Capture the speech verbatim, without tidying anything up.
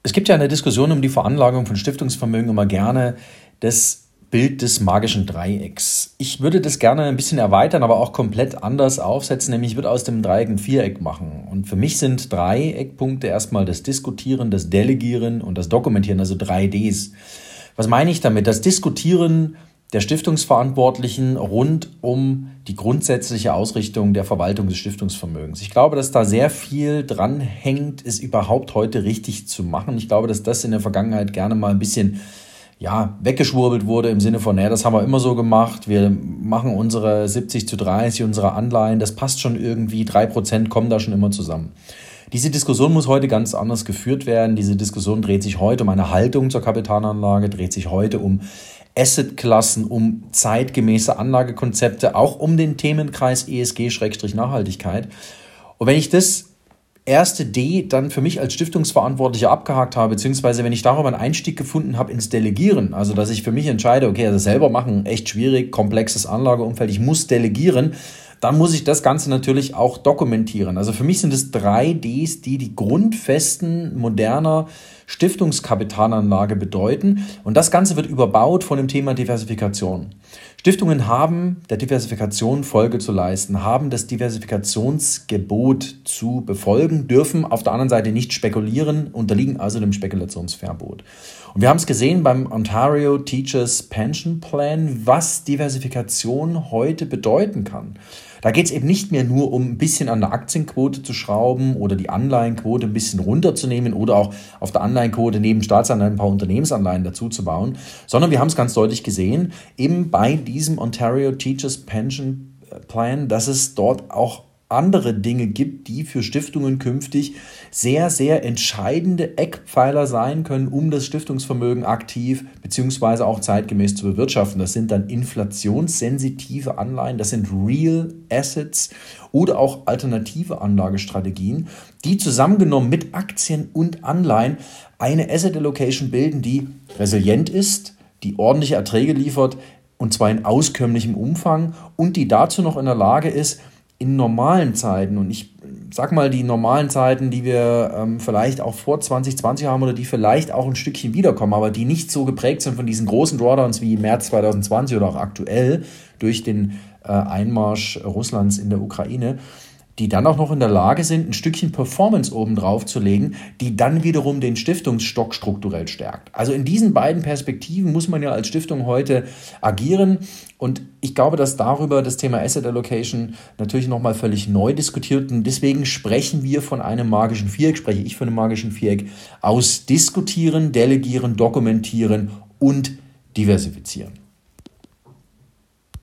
Es gibt ja eine Diskussion um die Veranlagung von Stiftungsvermögen immer gerne das Bild des magischen Dreiecks. Ich würde das gerne ein bisschen erweitern, aber auch komplett anders aufsetzen, nämlich ich würde aus dem Dreieck ein Viereck machen. Und für mich sind drei Eckpunkte erstmal das Diskutieren, das Delegieren und das Dokumentieren, also drei Ds. Was meine ich damit? Das Diskutieren der Stiftungsverantwortlichen rund um die grundsätzliche Ausrichtung der Verwaltung des Stiftungsvermögens. Ich glaube, dass da sehr viel dran hängt, es überhaupt heute richtig zu machen. Ich glaube, dass das in der Vergangenheit gerne mal ein bisschen ja, weggeschwurbelt wurde im Sinne von, naja, das haben wir immer so gemacht, wir machen unsere siebzig zu dreißig, unsere Anleihen, das passt schon irgendwie, drei Prozent kommen da schon immer zusammen. Diese Diskussion muss heute ganz anders geführt werden. Diese Diskussion dreht sich heute um eine Haltung zur Kapitalanlage, dreht sich heute um Assetklassen, um zeitgemäße Anlagekonzepte, auch um den Themenkreis E S G-Nachhaltigkeit. Und wenn ich das erste D dann für mich als Stiftungsverantwortlicher abgehakt habe, beziehungsweise wenn ich darüber einen Einstieg gefunden habe ins Delegieren, also dass ich für mich entscheide, okay, also selber machen, echt schwierig, komplexes Anlageumfeld, ich muss delegieren, dann muss ich das Ganze natürlich auch dokumentieren. Also für mich sind es drei Ds, die die Grundfesten moderner Stiftungskapitalanlage bedeuten. Und das Ganze wird überbaut von dem Thema Diversifikation. Stiftungen haben der Diversifikation Folge zu leisten, haben das Diversifikationsgebot zu befolgen, dürfen auf der anderen Seite nicht spekulieren, unterliegen also dem Spekulationsverbot. Und wir haben es gesehen beim Ontario Teachers Pension Plan, was Diversifikation heute bedeuten kann. Da geht es eben nicht mehr nur um ein bisschen an der Aktienquote zu schrauben oder die Anleihenquote ein bisschen runterzunehmen oder auch auf der Anleihenquote neben Staatsanleihen ein paar Unternehmensanleihen dazu zu bauen, sondern wir haben es ganz deutlich gesehen, eben bei diesem Ontario Teachers Pension Plan, dass es dort auch andere Dinge gibt, die für Stiftungen künftig sehr, sehr entscheidende Eckpfeiler sein können, um das Stiftungsvermögen aktiv bzw. auch zeitgemäß zu bewirtschaften. Das sind dann inflationssensitive Anleihen, das sind Real Assets oder auch alternative Anlagestrategien, die zusammengenommen mit Aktien und Anleihen eine Asset Allocation bilden, die resilient ist, die ordentliche Erträge liefert und zwar in auskömmlichem Umfang und die dazu noch in der Lage ist, in normalen Zeiten, und ich sag mal die normalen Zeiten, die wir ähm, vielleicht auch vor zwanzig zwanzig haben oder die vielleicht auch ein Stückchen wiederkommen, aber die nicht so geprägt sind von diesen großen Drawdowns wie März zwanzig zwanzig oder auch aktuell durch den äh, Einmarsch Russlands in der Ukraine, die dann auch noch in der Lage sind, ein Stückchen Performance obendrauf zu legen, die dann wiederum den Stiftungsstock strukturell stärkt. Also in diesen beiden Perspektiven muss man ja als Stiftung heute agieren und ich glaube, dass darüber das Thema Asset Allocation natürlich nochmal völlig neu diskutiert und deswegen sprechen wir von einem magischen Viereck, spreche ich von einem magischen Viereck aus Diskutieren, Delegieren, Dokumentieren und Diversifizieren.